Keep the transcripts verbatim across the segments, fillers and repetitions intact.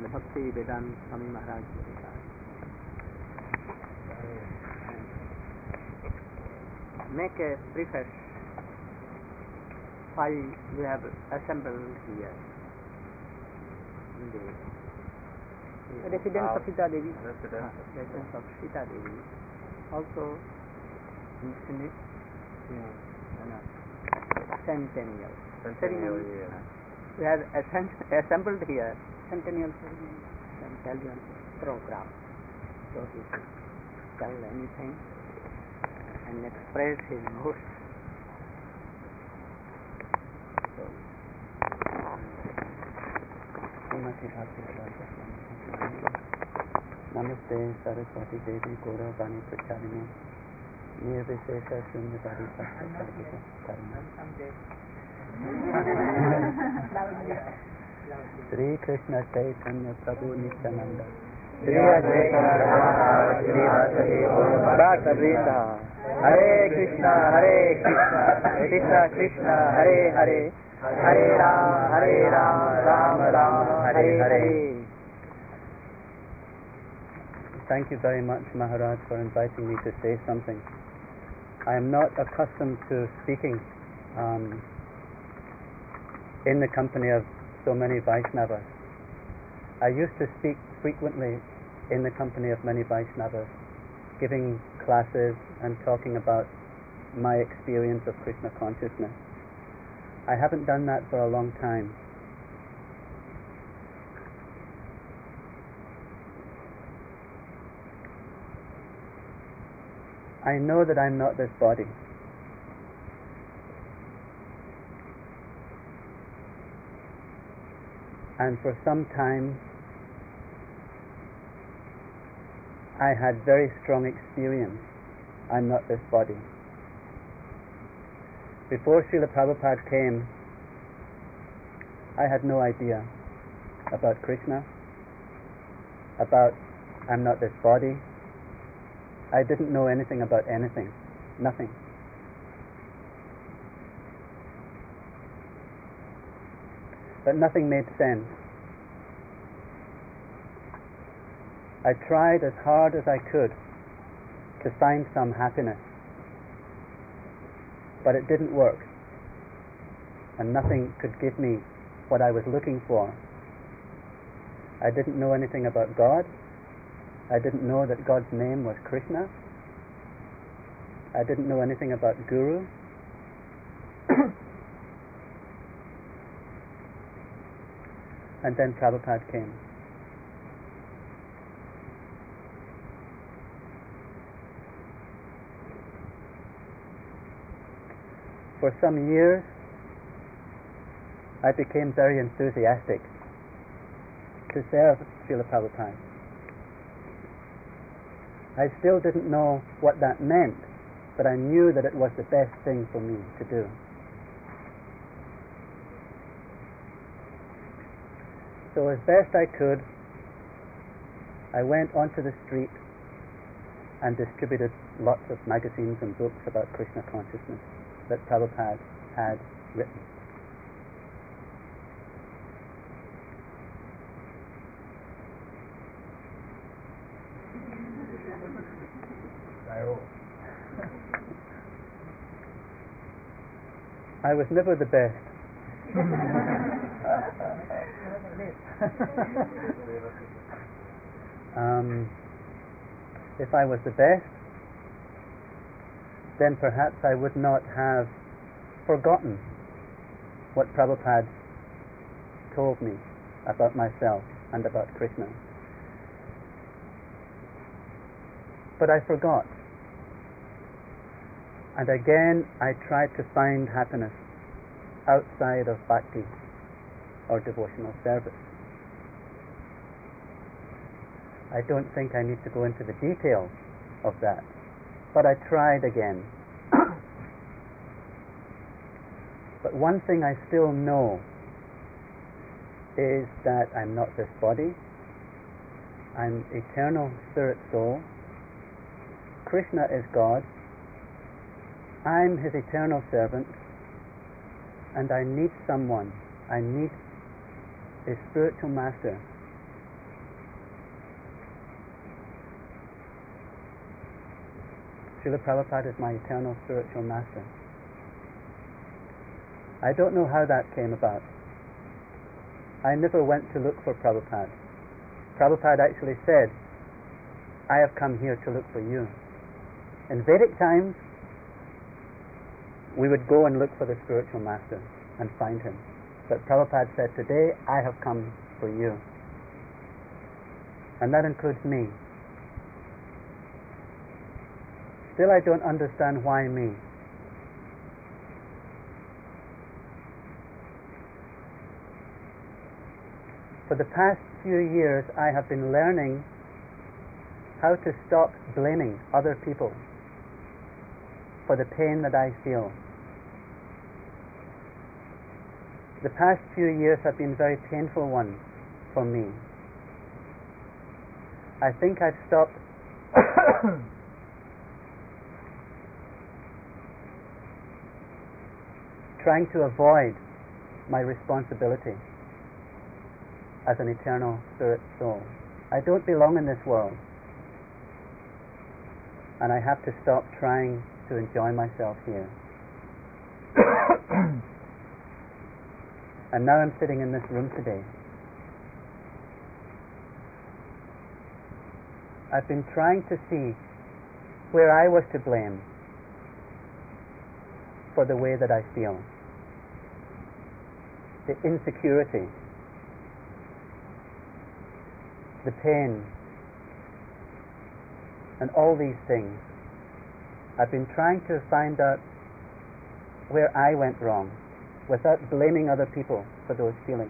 Bhakti Vedanta Swami Maharaj. Make a preface why we have assembled here in the residence of Sita Devi. Residence. Uh, residence of Sita Devi. Also in, in it, yeah, you know, centennial. Centennial year. Uh, we have assembled here centennial centennial program. So he should tell anything and express his views. So, Namaste Saraswati Devi Gaura Vani Pracharine Nirvishesha Shunyavadi Sakta Sarvita Karma Sri Krishna Chaitanya Prabhu Nityananda Sri Advaita Sri Vasudeva Hare Krishna Hare Krishna Krishna Krishna Hare Hare Hare Ram Hare Ram Ram Ram Hare Hare. Thank you very much, Maharaj, for inviting me to say something. I am not accustomed to speaking um, in the company of so many Vaishnavas. I used to speak frequently in the company of many Vaishnavas, giving classes and talking about my experience of Krishna consciousness. I haven't done that for a long time. I know that I'm not this body. And for some time I had very strong experience. I'm not this body. Before Srila Prabhupada came, I had no idea about Krishna, about I'm not this body. I didn't know anything about anything, nothing. But nothing made sense. I tried as hard as I could to find some happiness, but it didn't work, and nothing could give me what I was looking for. I didn't know anything about God. I didn't know that God's name was Krishna. I didn't know anything about Guru. And then Prabhupada came. For some years, I became very enthusiastic to serve Srila Prabhupada. I still didn't know what that meant, but I knew that it was the best thing for me to do. So as best I could, I went onto the street and distributed lots of magazines and books about Krishna consciousness that Prabhupada had written. I was never the best. um, if I was the best, then perhaps I would not have forgotten what Prabhupada told me about myself and about Krishna. But I forgot. And again I tried to find happiness outside of bhakti or devotional service. I don't think I need to go into the details of that, but I tried again. But one thing I still know is that I'm not this body. I'm eternal spirit soul. Krishna is God. I'm his eternal servant, and I need someone, I need a spiritual master Srila Prabhupada is my eternal spiritual master. I don't know how that came about. I never went to look for Prabhupada. Prabhupada actually said, I have come here to look for you. In Vedic times, we would go and look for the spiritual master and find him. But Prabhupada said, today I have come for you. And that includes me. Still I don't understand why me. For the past few years I have been learning how to stop blaming other people for the pain that I feel. The past few years have been very painful ones for me. I think I've stopped trying to avoid my responsibility as an eternal spirit soul. I don't belong in this world, and I have to stop trying to enjoy myself here. And now I'm sitting in this room today. I've been trying to see where I was to blame for the way that I feel. The insecurity, the pain, and all these things. I've been trying to find out where I went wrong without blaming other people for those feelings.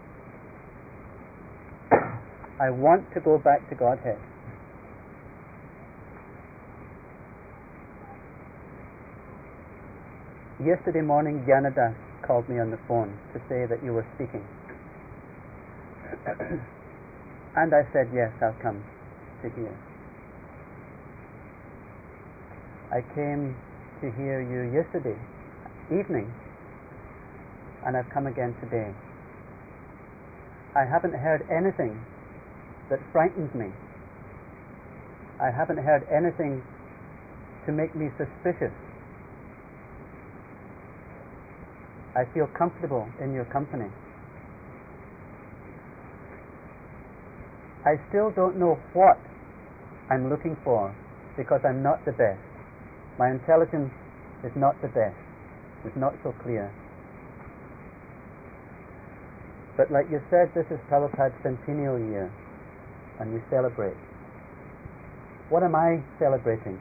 I want to go back to Godhead. Yesterday morning, Janadas called me on the phone to say that you were speaking. And I said, yes, I'll come to hear. I came to hear you yesterday evening, and I've come again today. I haven't heard anything that frightens me. I haven't heard anything to make me suspicious. I feel comfortable in your company. I still don't know what I'm looking for because I'm not the best. My intelligence is not the best. It's not so clear. But like you said, this is Prabhupada's centennial year, and we celebrate. What am I celebrating?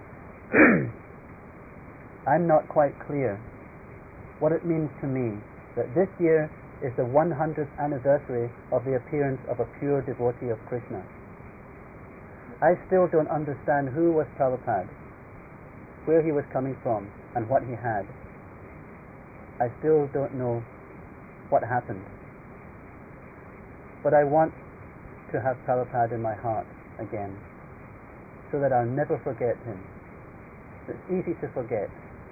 I'm not quite clear what it means to me that this year is the one hundredth anniversary of the appearance of a pure devotee of Krishna. I still don't understand who was Prabhupada, where he was coming from, and what he had. I still don't know what happened. But I want to have Prabhupada in my heart again, so that I'll never forget him. It's easy to forget.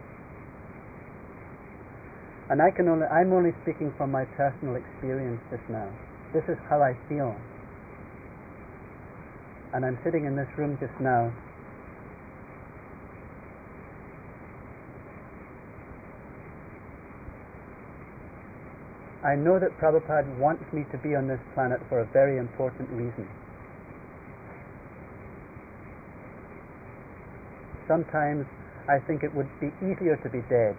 And I can only, I'm only speaking from my personal experience just now. This is how I feel. And I'm sitting in this room just now I know that Prabhupada wants me to be on this planet for a very important reason. Sometimes I think it would be easier to be dead.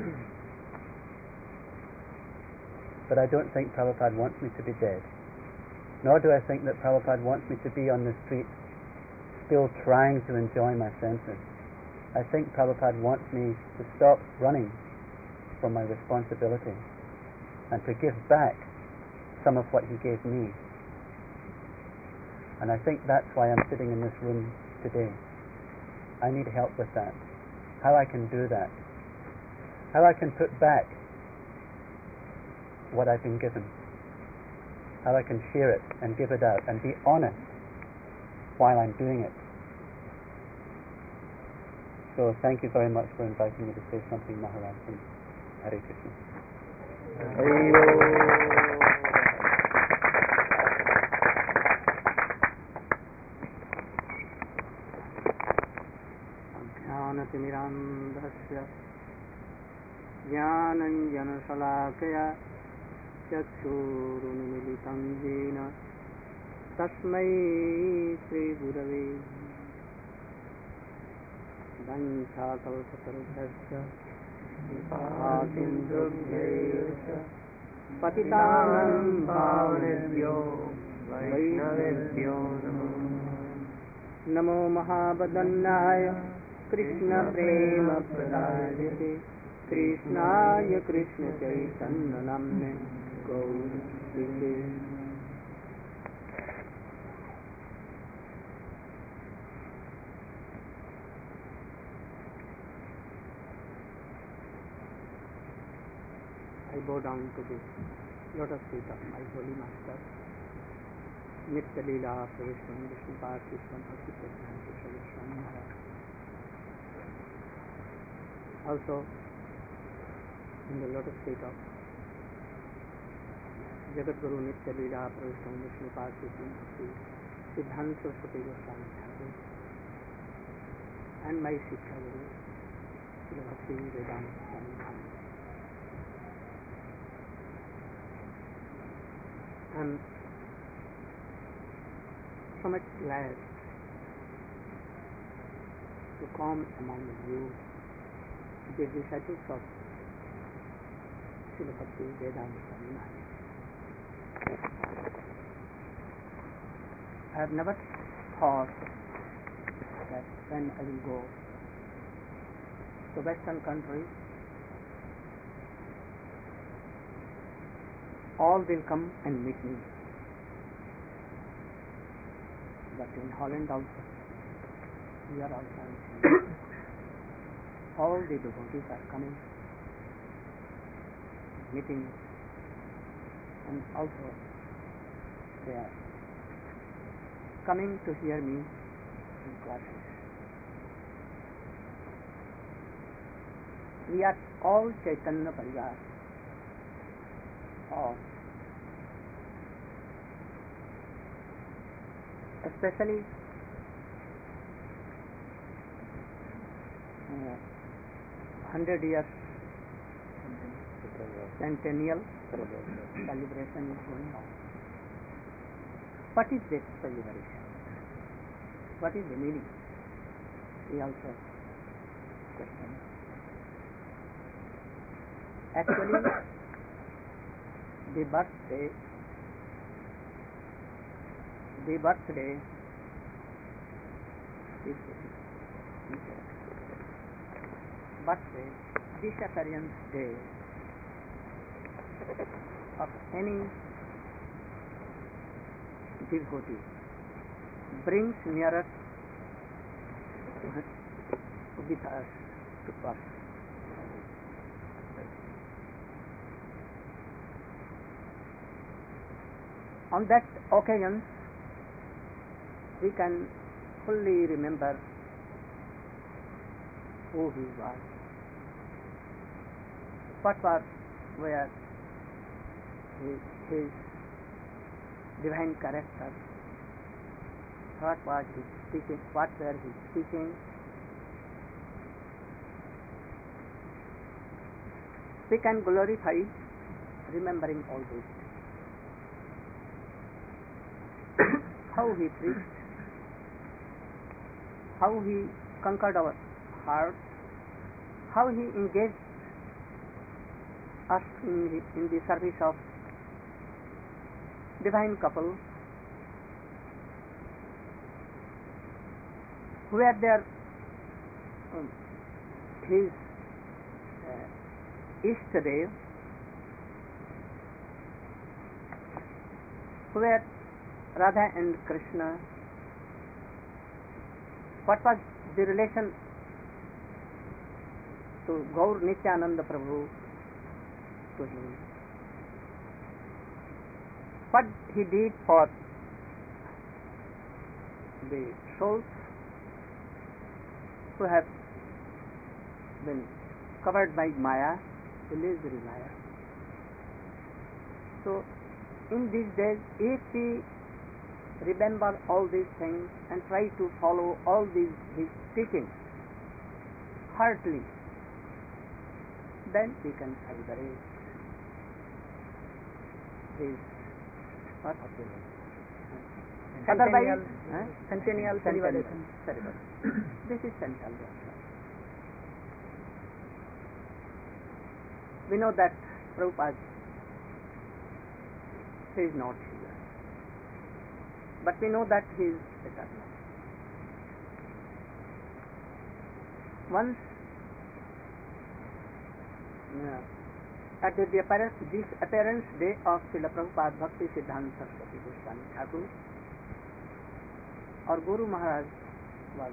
But I don't think Prabhupada wants me to be dead. Nor do I think that Prabhupada wants me to be on the street still trying to enjoy my senses. I think Prabhupada wants me to stop running from my responsibility and to give back some of what he gave me. And I think that's why I'm sitting in this room today. I need help with that. How I can do that. How I can put back what I've been given. How I can share it and give it out and be honest while I'm doing it. So thank you very much for inviting me to say something, Maharaj, and Hare Krishna. Hare ज्ञानाञ्जनशलाकया चक्षुरुन्मिलितं येन तस्मै श्रीगुरवे वञ्चाकल्पतरुभ्यश्च कृपासिन्धुभ्यैव पतितानं पावनेभ्यो वैष्णवेभ्यो नमो महावदन्नाय कृष्णप्रेमप्रदायते कृष्णाय कृष्णचैतन्यनाम्ने गौरङ्गे I bow down to the lotus feet of my holy master, Nitya Leela Pravishtam Vishnupad Krishna Bhakti Siddhanta Saraswami Maharaj. Also, in the lotus feet of Jagat Guru Nitya Leela Pravishtam Vishnupad Krishna Bhakti Siddhanta Saraswati Goswami Thakur, and my Shiksha Guru, Srila Bhakti Vedanta Swami Maharaj. I am so much glad to come among you, the disciples of Srila Bhakti Vedanta Swami Maharaj. I have never thought that when I will go to Western countries, all will come and meet me. But in Holland also, we are also all the devotees are coming, meeting, and also they are coming to hear me in classes. We are all Chaitanya Parivar. All. Especially uh, hundred years centennial celebration is going on. What is this celebration? What is the meaning? We also question. Actually, the birthday, the birthday is birthday, disappearance day of any devotee brings nearer with us to us. On that occasion, we can fully remember who he was, what was were his, his divine character, what was his teaching, what were his teachings. We can glorify remembering all this. How he preached, how he conquered our hearts, how he engaged us in the, in the service of divine couple, where there um, his uh, Ishtadev, where Radha and Krishna, what was the relation to Gaur Nityananda Prabhu to him? What he did for the souls who have been covered by Maya, illusory Maya. So, in these days, if we remember all these things and try to follow all these his teachings heartily, then we can celebrate his what? Otherwise, huh? Centennial celebration. celebration. This is central. We know that Prabhupada is not here, but we know that he is eternal. Once uh, at the appearance, this appearance day of Srila Prabhupada Bhakti Siddhanta Saraswati Goswami Thakur, our Guru Maharaj was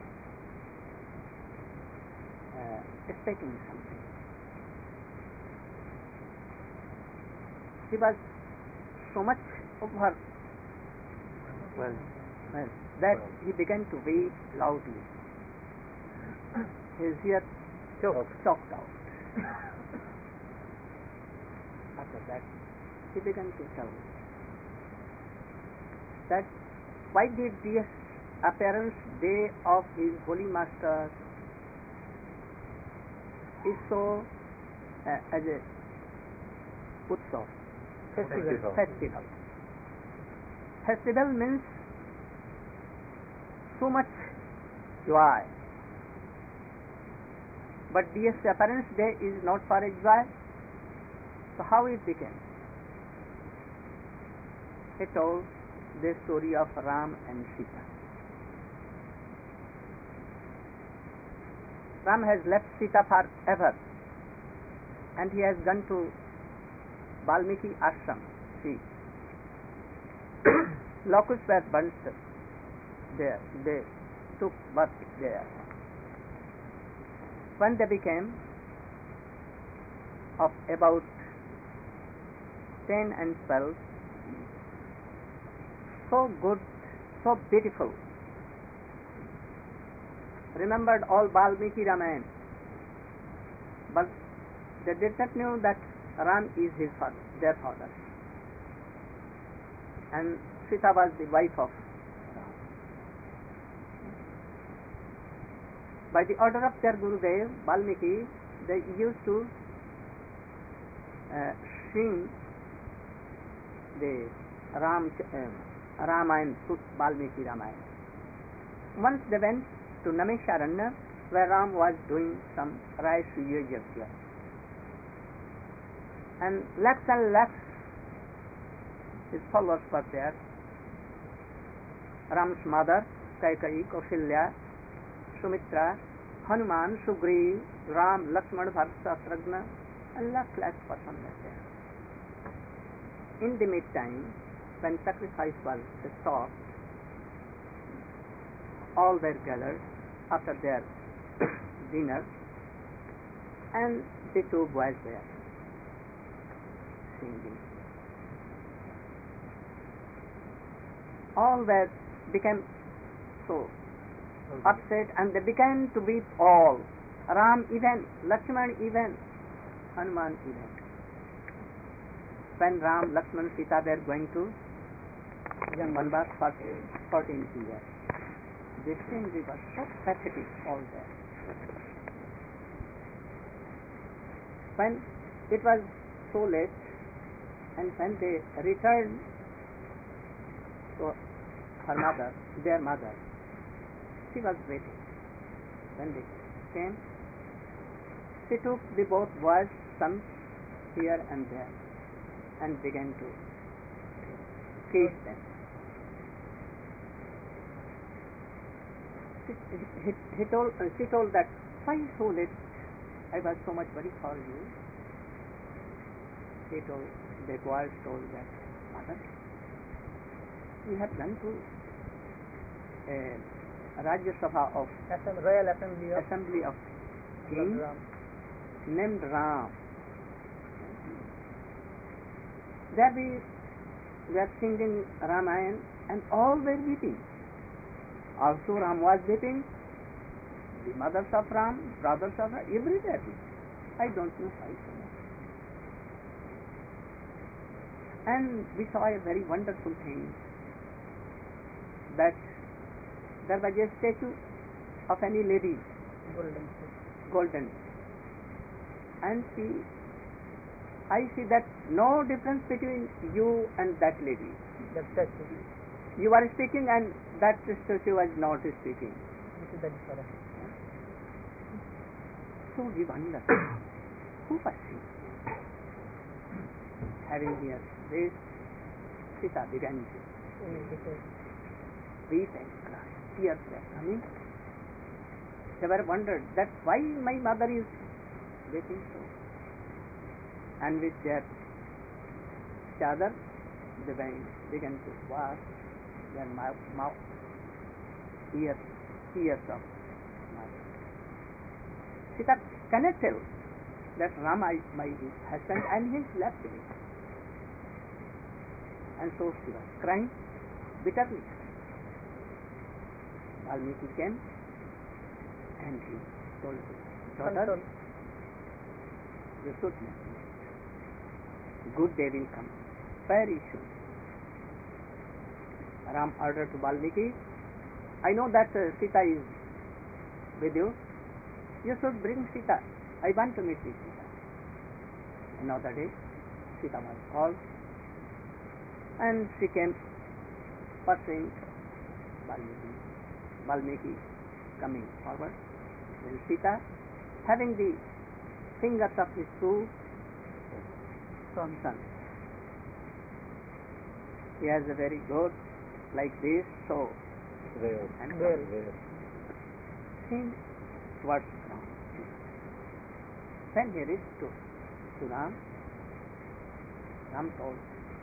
uh, expecting something. He was so much over well, well that he began to weep loudly. His ear choked, choked out. After that, he began to tell that why did this appearance day of his holy master is so uh, as a utsav, Festival. festival. Festival means so much joy. But this appearance day is not for a joy. So how it became? He told the story of Ram and Sita. Ram has left Sita forever, and he has gone to Valmiki ashram. See, locusts were burnt there. They took birth there. When they became of about ten and twelve, so good, so beautiful, remembered all Valmiki Ramayana, but they did not know that Ram is his father, their father, and Sita was the wife of Ram. By the order of their Gurudev, Valmiki, they used to uh, sing the Ram, uh, Ramayana, Valmiki Ramayana. Once they went to Namisharanya, where Ram was doing some Rayasuya Yajna, and lakhs and lakhs his followers were there. Ram's mother, Kaikeyi, Kausalya, Sumitra, Hanuman, Sugriv, Ram, Lakshmana, Bharata, Shatrugna, and lakhs lakhs persons were there. In the meantime, when sacrifice was stopped, all were gathered after their dinner, and the two boys were singing. All were became so upset, and they began to weep all. Ram even, Lakshman even, Hanuman even. When Ram, Lakshman, Sita were going to Vanvas for fourteen years, this scenery was so pathetic all there. When it was so late, and when they returned to her mother, their mother, she was waiting. When they came, she took the both boys, sons, here and there, and began to kiss them. He, he, he told, uh, she told that, why so late? I was so much worried for you. He told, the boys told that, mother, we have gone to a Rajya Sabha of Assembly, Royal Assembly of Assembly of King Ram. named Ram. There we were singing Ramayana, and all were weeping. Also Ram was weeping, the mothers of Ram, brothers of Ram, everywhere. I don't know why so much. And we saw a very wonderful thing, that there was a statue of any lady, Golden. golden, and see, I see that no difference between you and that lady. That statue. You are speaking and that statue was not speaking. This is the difference. So we wonder, who was she? Having here this, Sita began to weep and cry. Tears were coming. They were wondered that why my mother is weeping so. And with their chadar, they began to wash their mouth, mouth ears, tears of mother. Sita cannot tell that Rama is my husband and he has left me. And so she was crying bitterly. Valmiki came and he told his daughter, you should not. Good day will come very soon. Ram ordered to Valmiki, I know that uh, Sita is with you. You should bring Sita. I want to meet with Sita. Another day, Sita was called and she came pursuing Valmiki. Valmiki coming forward. Then Sita, having the fingers of his two sons. He has a very good, like this, so Veil. and Veil. Veil. sing towards Ram. When he reached to, to Ram, Ram told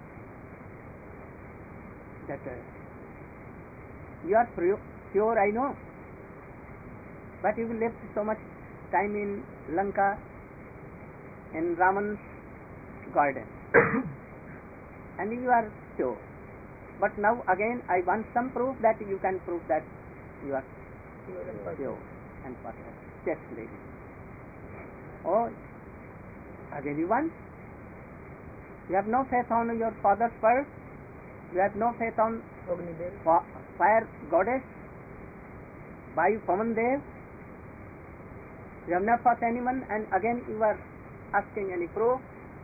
that uh, you are pure, pure, I know, but you left so much time in Lanka, in Raman's garden, and you are pure. But now again I want some proof that you can prove that you are pure and perfect. Just lady. Oh, again you want? You have no faith on your father's word? You have no faith on Agnidev. fa- fire goddess? By Pamandev? You have not fought anyone and again you are asking any proof?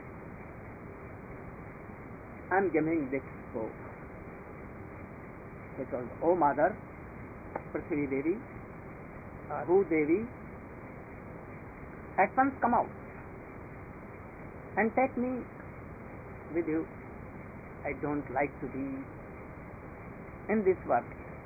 I am giving this proof. He told, O mother, Prithvi Devi, Bhu Devi, at once come out and take me with you. I don't like to be in this world.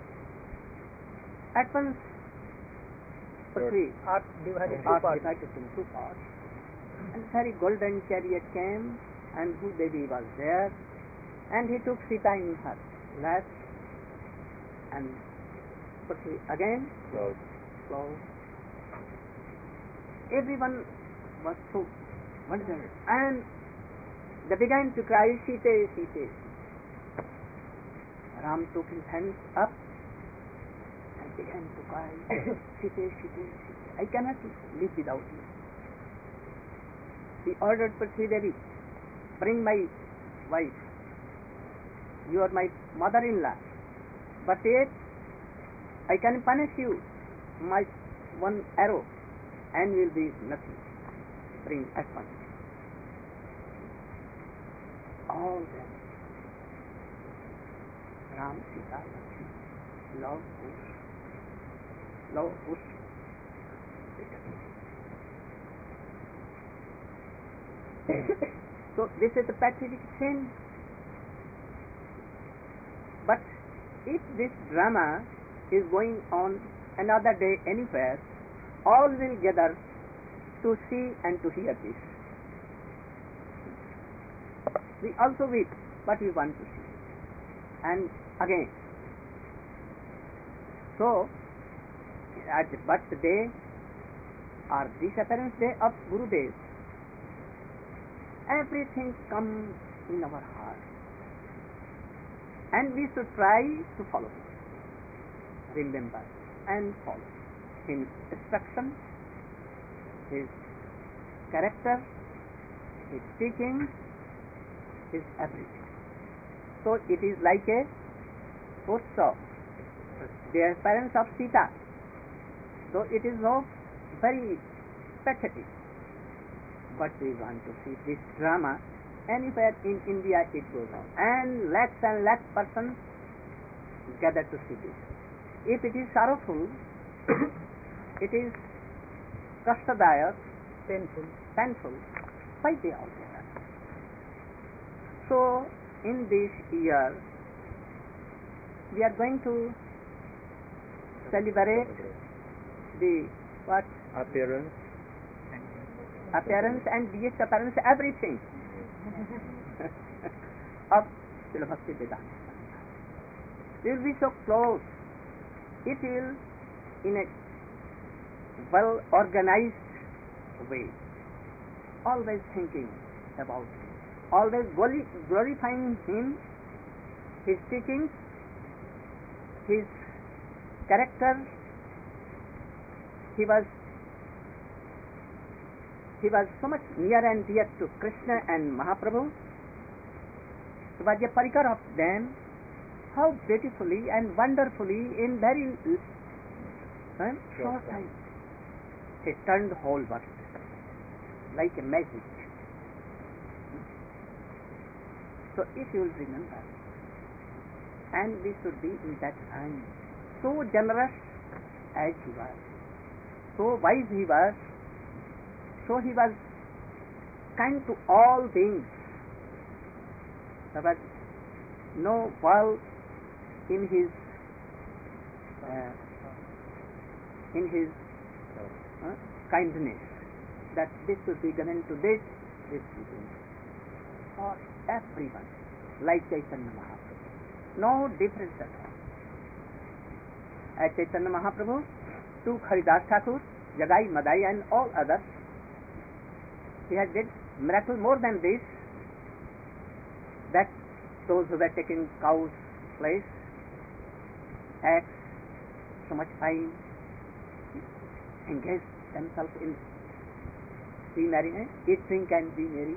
At once, Prithvi, Art divided into earth parts. divided into two parts. And very golden chariot came, and Bhu Devi was there, and he took Sita in her lap, and Prithvi again Cloud. closed. Everyone was so wondered, and they began to cry, Sita, Sita. Ram took his hands up and began to cry, Sita, Sita, Sita. I cannot live without you. He ordered Prithvi Devi, bring my wife. You are my mother-in-law. But yet, I can punish you. My one arrow and will be nothing. Bring at once. All them. Ram, Sita, Lakshmi, love, push, love, push. So this is the pathetic scene. But if this drama is going on another day anywhere, all will gather to see and to hear this. We also weep, but we want to see. And again, so at the birthday or disappearance day of Gurudev, everything comes in our heart. And we should try to follow him, remember and follow his instruction, his character, his teaching, his everything. So it is like a footstep, the appearance of Sita. So it is no very pathetic. but we want to see this drama. Anywhere in India it goes on, and lakhs and lakhs persons gather to see this. If it is sorrowful, it is kashtadayak, Painful. painful, why they all gather? So in this year we are going to celebrate the what Appearance. appearance and disappearance, everything of Srila Bhakti Vedanta. We will be so close. It will, in a well organized way, always thinking about Him, always glori- glorifying Him, His teachings, His character. He was he was so much near and dear to Krishna and Mahaprabhu. He was a parikar of them. How beautifully and wonderfully in very uh, short time he turned the whole world like a magic. So if you will remember, and we should be in that time, so generous as he was, so wise he was, so he was kind to all beings. There was no fault in his uh, in his uh, kindness, that this should be given to this, this should be given for everyone, like Chaitanya Mahaprabhu. No difference at all. As Chaitanya Mahaprabhu to Haridas Thakur, Jagai, Madai and all others, he has did miracle more than this, that those who were taking cows' flesh, eggs, so much fine, engage themselves in be merry, eh? Eat, drink and be merry.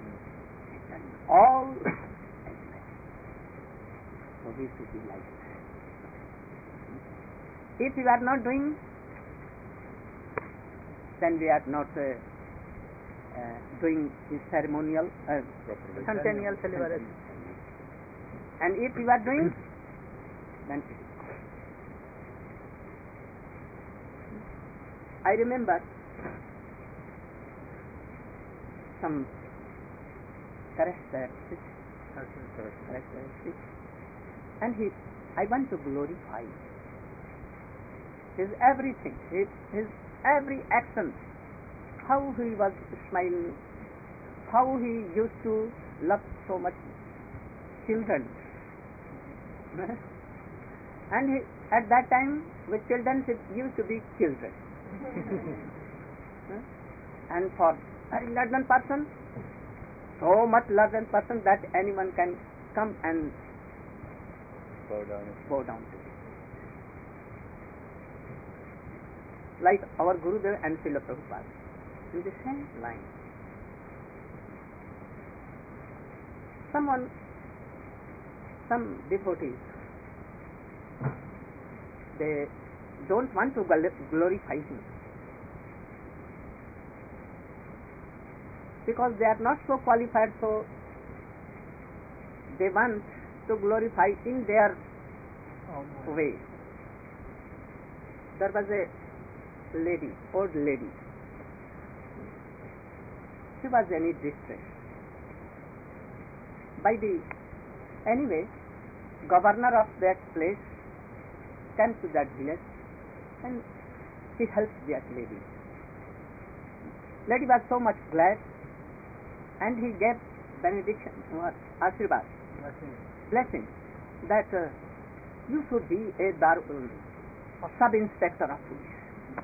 All so we should be like that. If we are not doing, then we are not uh, uh, doing the ceremonial, uh, Centennial celebration. and if you are doing, then it is. I remember some characteristics, characteristics, and he, I want to glorify his everything, his, his every action, how he was smiling, how he used to love so much children. And he, at that time, with children, it used to be children. And for a learned person, so much learned person that anyone can come and Bow down. bow down to him. Like our Gurudev and Srila Prabhupada, in the same line. Someone, some devotees, they don't want to glorify him because they are not so qualified, so they want to glorify in their way. There was a lady, old lady. She was in distress. By the anyway, governor of that place came to that village and he helped that lady. Lady was so much glad, and he gave benediction, or Ashirvad, blessing, that uh, you should be a dar, uh, sub-inspector of police.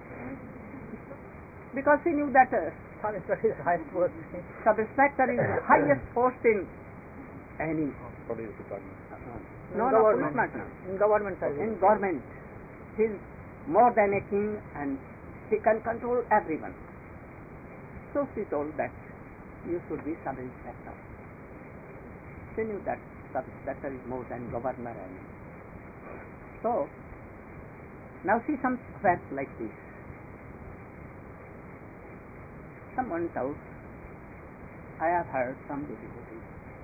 Because he knew that uh, Sub-inspector is the highest post. sub-inspector is the highest post in any Police department. no, In no, government. police not, no. In government service. In government, he is more than a king and he can control everyone. So she told that you should be sub-inspector. She knew that sub-inspector is more than governor. And so, now see some facts like this. Someone told I have heard some devotees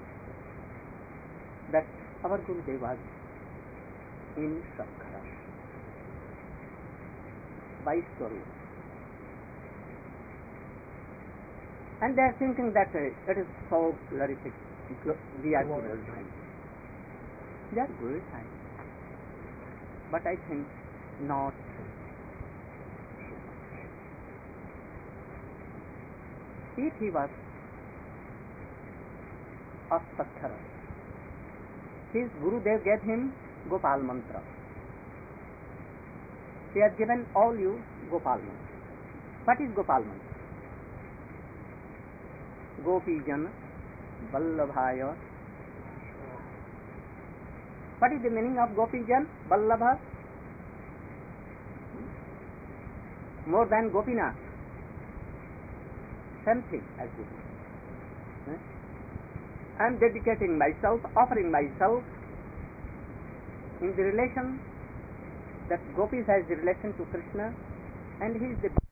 that our Gurudev was in Sakhara by story, and they are thinking that uh, it is so glorific, we are glorifying. They are glorifying, but I think not so much. If he was of Sakhara, his Gurudev gave him Gopal mantra. He has given all you Gopal mantra. What is Gopal mantra? Gopijan Vallabhaya. What is the meaning of Gopijan Vallabha? More than Gopinath. Same thing as Gopinath. I am dedicating myself, offering myself in the relation that Gopis has the relation to Krishna, and he is the